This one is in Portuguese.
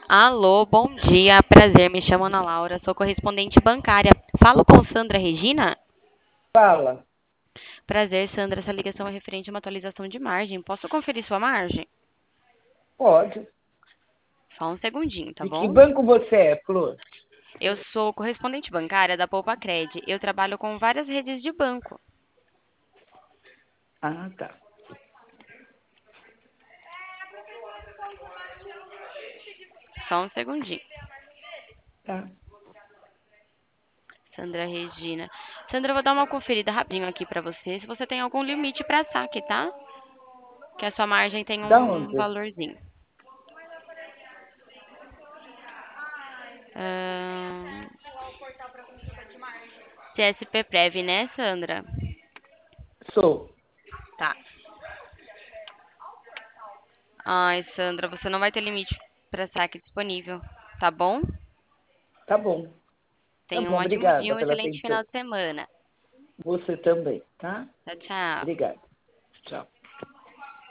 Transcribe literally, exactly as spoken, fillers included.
Alô, bom dia, prazer, me chamo Ana Laura, sou correspondente bancária. Falo com Sandra Regina? Fala. Prazer, Sandra, essa ligação é referente a uma atualização de margem. Posso conferir sua margem? Pode. Só um segundinho, tá De que bom? banco você é, Flor? Eu sou correspondente bancária da Poupa Cred. Eu trabalho com várias redes de banco. Ah, tá. Só um segundinho. Tá. Sandra Regina. Sandra, eu vou dar uma conferida rapidinho aqui pra você, se você tem algum limite pra saque, tá? Que a sua margem tem Da um onde? valorzinho. Ahn, C S P Prev, né, Sandra? Sou. Tá. Ai, Sandra, você não vai ter limite para saque disponível, tá bom? Tá bom. Tá Tenha um bom, ótimo dia e obrigada um pela excelente atenção. final de semana. Você também, tá? Tchau, tchau. Obrigada. Tchau.